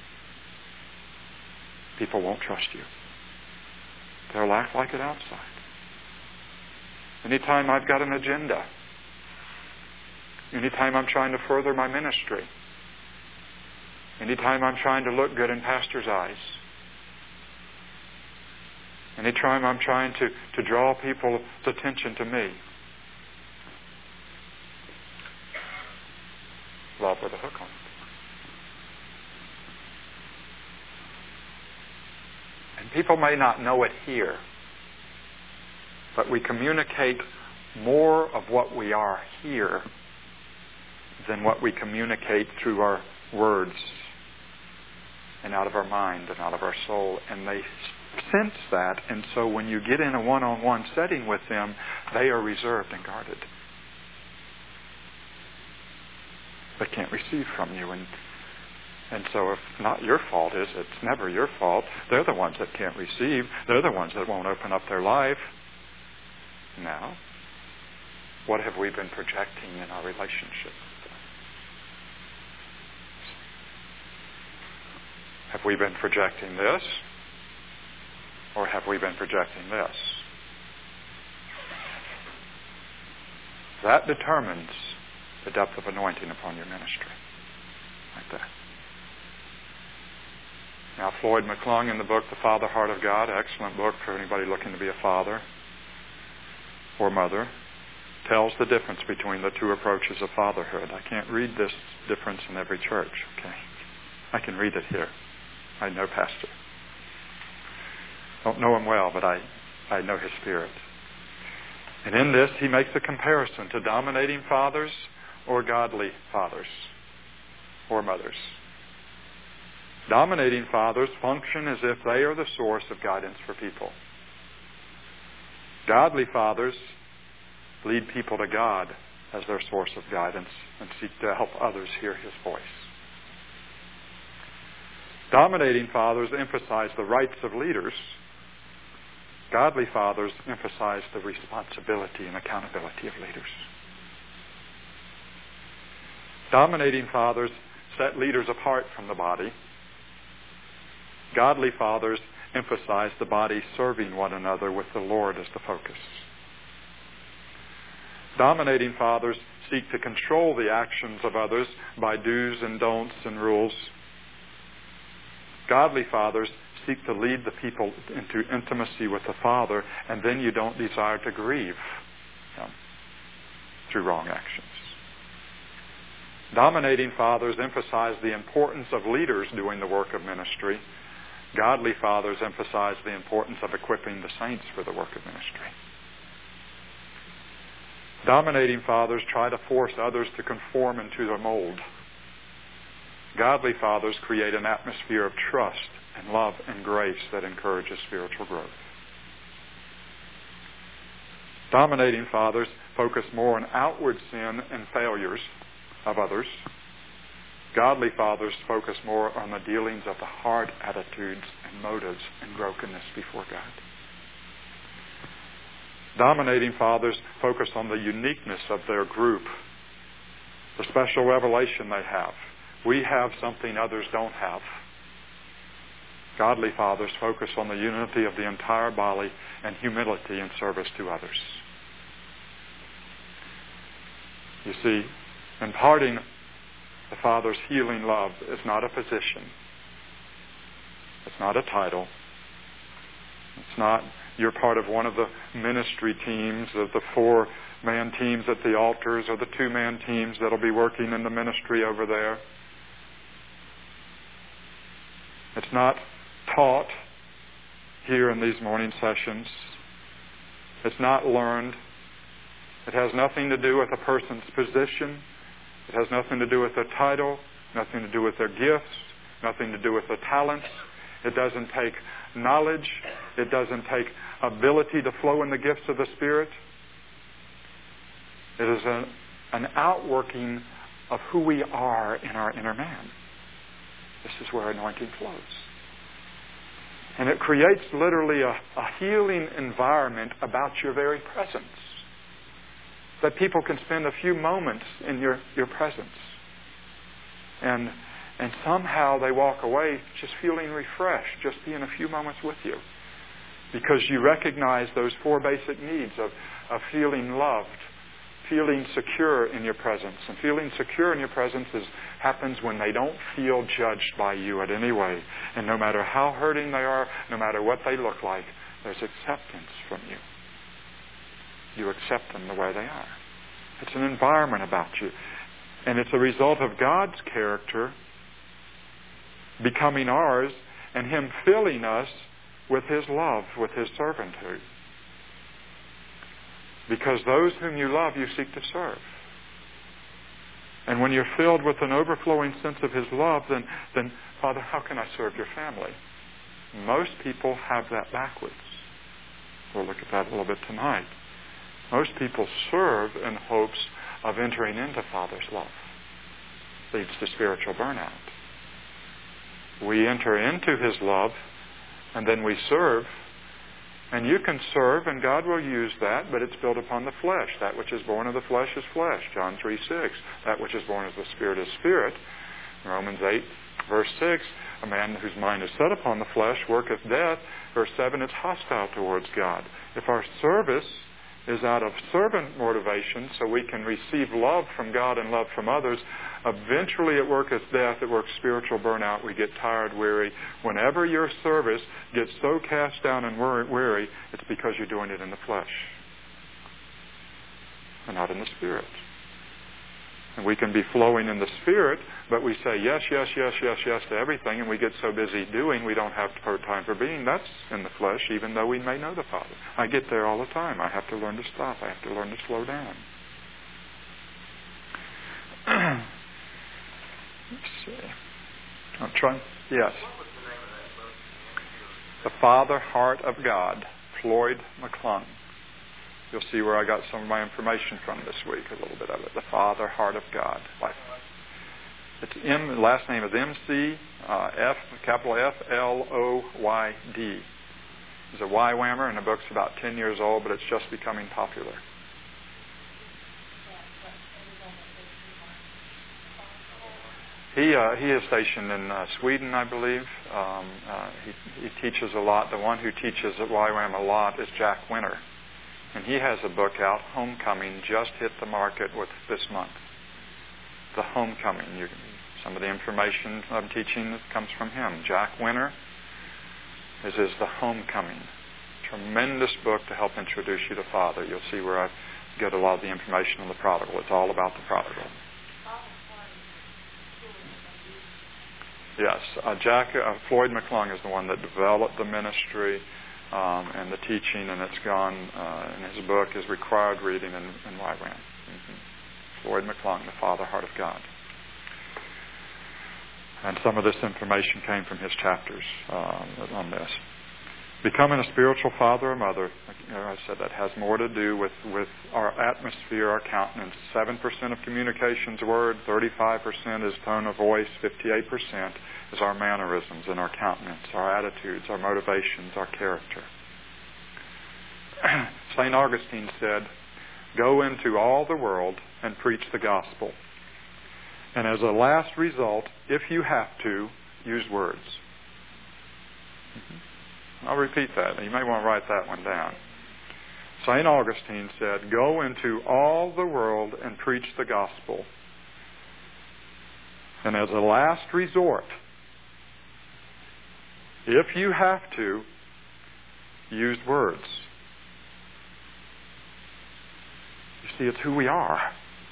people won't trust you. They'll act like it outside. Anytime I've got an agenda, anytime I'm trying to further my ministry, anytime I'm trying to look good in pastor's eyes, anytime I'm trying to, to draw people's attention to me, love with a hook on it. And people may not know it here, but we communicate more of what we are here than what we communicate through our words and out of our mind and out of our soul. And they sense that. And so when you get in a one-on-one setting with them, they are reserved and guarded. They can't receive from you. And and so if not your fault, is it's never your fault. They're the ones that can't receive. They're the ones that won't open up their life. Now, what have we been projecting in our relationship? Have we been projecting this? Or have we been projecting this? That determines the depth of anointing upon your ministry. Like that. Now, Floyd McClung, in the book, The Father Heart of God, excellent book for anybody looking to be a father or mother, tells the difference between the two approaches of fatherhood. I can't read this difference in every church, okay? I can read it here. I know Pastor. Don't know him well, but I, I know his spirit. And in this, he makes a comparison to dominating fathers or godly fathers or mothers. Dominating fathers function as if they are the source of guidance for people. Godly fathers lead people to God as their source of guidance and seek to help others hear His voice. Dominating fathers emphasize the rights of leaders. Godly fathers emphasize the responsibility and accountability of leaders. Dominating fathers set leaders apart from the body. Godly fathers emphasize the body serving one another with the Lord as the focus. Dominating fathers seek to control the actions of others by do's and don'ts and rules. Godly fathers seek to lead the people into intimacy with the Father, and then you don't desire to grieve Him through wrong actions. Dominating fathers emphasize the importance of leaders doing the work of ministry. Godly fathers emphasize the importance of equipping the saints for the work of ministry. Dominating fathers try to force others to conform into the mold. Godly fathers create an atmosphere of trust and love and grace that encourages spiritual growth. Dominating fathers focus more on outward sin and failures of others. Godly fathers focus more on the dealings of the heart attitudes and motives and brokenness before God. Dominating fathers focus on the uniqueness of their group, the special revelation they have. We have something others don't have. Godly fathers focus on the unity of the entire body and humility in service to others. You see, imparting the Father's healing love is not a position. It's not a title. It's not you're part of one of the ministry teams, of the four-man teams at the altars, or the two-man teams that'll be working in the ministry over there. It's not taught here in these morning sessions. It's not learned. It has nothing to do with a person's position. It has nothing to do with their title, nothing to do with their gifts, nothing to do with their talents. It doesn't take knowledge. It doesn't take ability to flow in the gifts of the Spirit. It is a, an outworking of who we are in our inner man. This is where anointing flows. And it creates literally a, a healing environment about your very presence. That people can spend a few moments in your, your presence. And, and somehow they walk away just feeling refreshed, just being a few moments with you. Because you recognize those four basic needs of, of feeling loved, feeling secure in your presence. And feeling secure in your presence is, happens when they don't feel judged by you in any way. And no matter how hurting they are, no matter what they look like, there's acceptance from you. You accept them the way they are. It's an environment about you. And it's a result of God's character becoming ours and Him filling us with His love, with His servanthood. Because those whom you love, you seek to serve. And when you're filled with an overflowing sense of His love, then, then Father, how can I serve your family? Most people have that backwards. We'll look at that a little bit tonight. Most people serve in hopes of entering into Father's love. Leads to spiritual burnout. We enter into His love, and then we serve. And you can serve, and God will use that, but it's built upon the flesh. That which is born of the flesh is flesh. John three six. That which is born of the Spirit is spirit. Romans eight, verse six. A man whose mind is set upon the flesh worketh death. Verse seven, it's hostile towards God. If our service is out of servant motivation so we can receive love from God and love from others, eventually it worketh death, it works spiritual burnout. We get tired, weary. Whenever your service gets so cast down and weary, it's because you're doing it in the flesh and not in the Spirit. And we can be flowing in the Spirit, but we say yes, yes, yes, yes, yes to everything, and we get so busy doing we don't have time for being. That's in the flesh, even though we may know the Father. I get there all the time. I have to learn to stop. I have to learn to slow down. Let's see. I'm trying. Yes. The Father Heart of God, Floyd McClung. You'll see where I got some of my information from this week, a little bit of it. The Father Heart of God. It's M, last name is M C uh, F, capital F L O Y D. He's a Y WAMer, and the book's about ten years old, but it's just becoming popular. He uh, he is stationed in uh, Sweden, I believe. Um, uh, he, he teaches a lot. The one who teaches at Y WAM a lot is Jack Winter. And he has a book out, Homecoming, just hit the market with this month. The Homecoming. You, some of the information I'm teaching comes from him. Jack Winter. His is The Homecoming. Tremendous book to help introduce you to Father. You'll see where I get a lot of the information on the prodigal. It's all about the prodigal. Yes, uh, Jack uh, Floyd McClung is the one that developed the ministry um, and the teaching, and it's gone. Uh, and his book is required reading in, in Y WAM. Mm-hmm. Floyd McClung, The Father Heart of God. And some of this information came from his chapters uh, on this. Becoming a spiritual father or mother, you know, I said that has more to do with, with our atmosphere, our countenance. seven percent of communication's word, thirty-five percent is tone of voice, fifty-eight percent is our mannerisms and our countenance, our attitudes, our motivations, our character. Saint Augustine said, "Go into all the world and preach the gospel. And as a last result, if you have to, use words." Mm-hmm. I'll repeat that. You may want to write that one down. Saint Augustine said, "Go into all the world and preach the gospel. And as a last resort, if you have to, use words." You see, it's who we are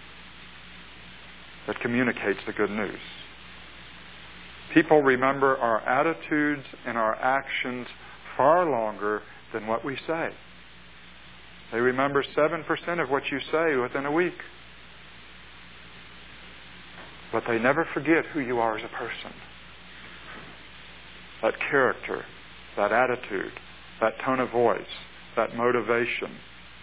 that communicates the good news. People remember our attitudes and our actions far longer than what we say. They remember seven percent of what you say within a week. But they never forget who you are as a person. That character, that attitude, that tone of voice, that motivation.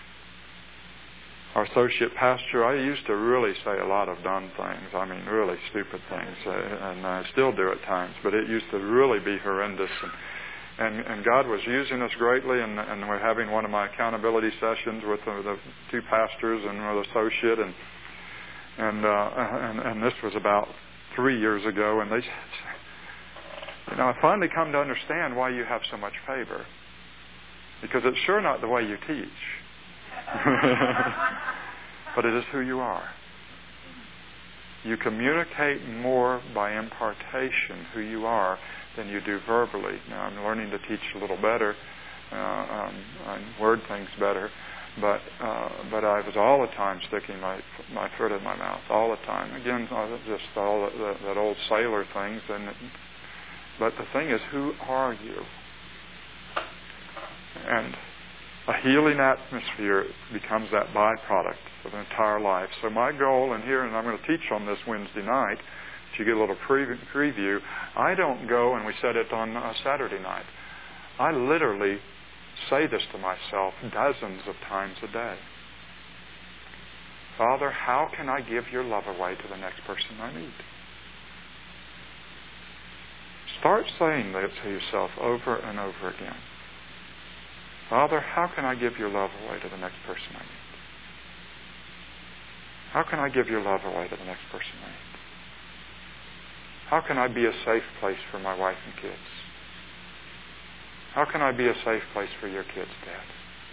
Our associate pastor, I used to really say a lot of dumb things. I mean, really stupid things. And I still do at times. But it used to really be horrendous. And And, and God was using us greatly, and, and we're having one of my accountability sessions with the, the two pastors and the associate, and and, uh, and and this was about three years ago, and they said, you know, I finally come to understand why you have so much favor, because it's sure not the way you teach, but it is who you are. You communicate more by impartation who you are than you do verbally. Now, I'm learning to teach a little better, uh, um, I word things better, but uh, but I was all the time sticking my my foot in my mouth, all the time. Again, just all the, the, that old sailor things. And but the thing is, who are you? And a healing atmosphere becomes that byproduct of an entire life. So my goal, and here, and I'm going to teach on this Wednesday night, you get a little pre- preview. I don't go, and we said it on uh, Saturday night. I literally say this to myself dozens of times a day. Father, how can I give your love away to the next person I meet? Start saying that to yourself over and over again. Father, how can I give your love away to the next person I meet? How can I give your love away to the next person I meet? How can I be a safe place for my wife and kids? How can I be a safe place for your kids, Dad?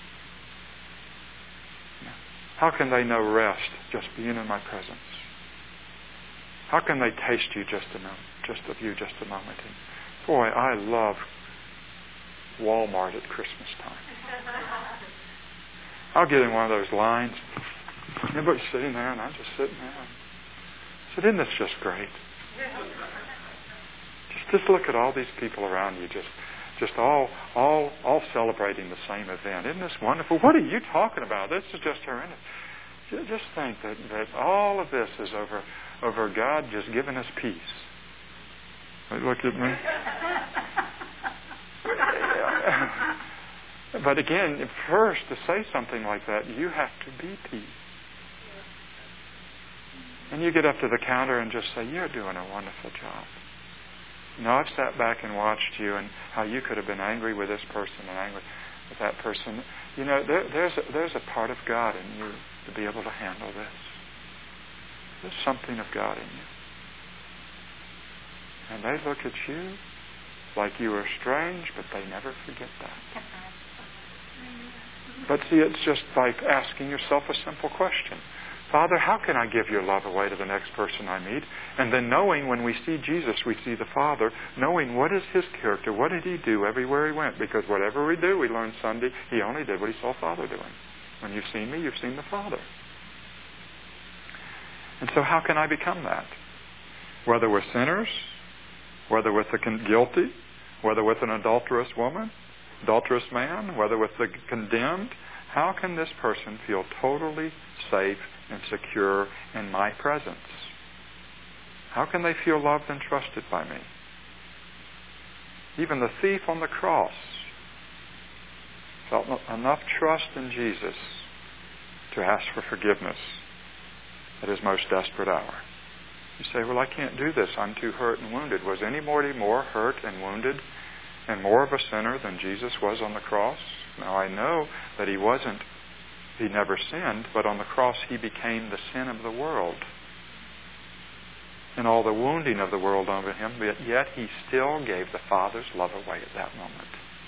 How can they know rest just being in my presence? How can they taste you just a moment, just of you just a moment? And boy, I love Walmart at Christmas time. I'll get in one of those lines. Everybody's sitting there, and I'm just sitting there. I said, isn't this just great? Just, just look at all these people around you, just, just all, all, all celebrating the same event. Isn't this wonderful? What are you talking about? This is just horrendous. Just think that, that all of this is over, over God just giving us peace. Look at me. But again, first, to say something like that, you have to be peace. And you get up to the counter and just say, you're doing a wonderful job. You know, I've sat back and watched you and how you could have been angry with this person and angry with that person. You know, there, there's, a, there's a part of God in you to be able to handle this. There's something of God in you. And they look at you like you are strange, but they never forget that. But see, it's just like asking yourself a simple question. Father, how can I give your love away to the next person I meet? And then knowing when we see Jesus, we see the Father, knowing what is His character, what did He do everywhere He went? Because whatever we do, we learned Sunday, He only did what He saw Father doing. When you've seen me, you've seen the Father. And so how can I become that? Whether we're sinners, whether with the guilty, whether with an adulterous woman, adulterous man, whether with the condemned, how can this person feel totally safe and secure in my presence? How can they feel loved and trusted by me? Even the thief on the cross felt enough trust in Jesus to ask for forgiveness at his most desperate hour. You say, well, I can't do this. I'm too hurt and wounded. Was anybody more hurt and wounded and more of a sinner than Jesus was on the cross? Now, I know that he wasn't, he never sinned, but on the cross he became the sin of the world. And all the wounding of the world over him, but yet he still gave the Father's love away at that moment.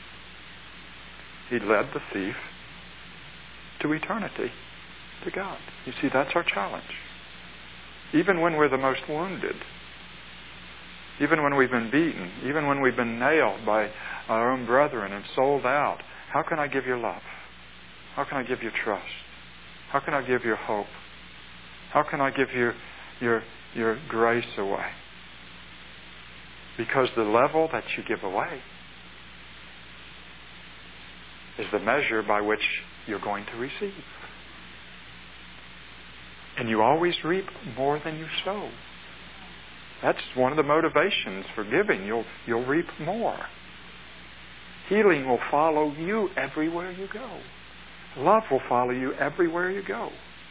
He led the thief to eternity, to God. You see, that's our challenge. Even when we're the most wounded, even when we've been beaten, even when we've been nailed by our own brethren and sold out, how can I give you love? How can I give you trust? How can I give you hope? How can I give you your, your grace away? Because the level that you give away is the measure by which you're going to receive. And you always reap more than you sow. That's one of the motivations for giving. You'll, you'll reap more. Healing will follow you everywhere you go. Love will follow you everywhere you go.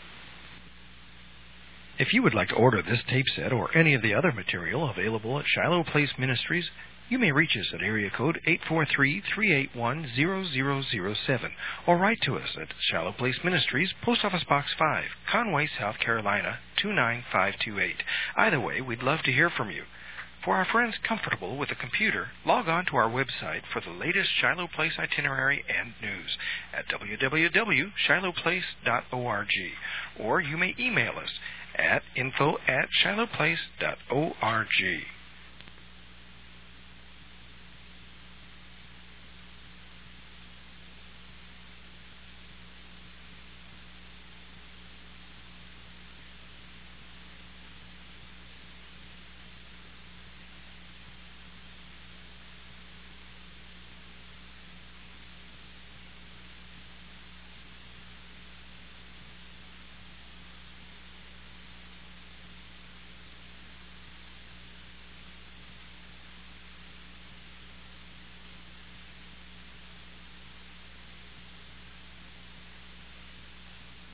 If you would like to order this tape set or any of the other material available at Shiloh Place Ministries, you may reach us at area code eight four three, three eight one, zero zero zero seven or write to us at Shiloh Place Ministries, Post Office Box five, Conway, South Carolina, two nine five two eight. Either way, we'd love to hear from you. For our friends comfortable with a computer, log on to our website for the latest Shiloh Place itinerary and news at w w w dot shiloh place dot org, or you may email us at info at shiloh place dot org.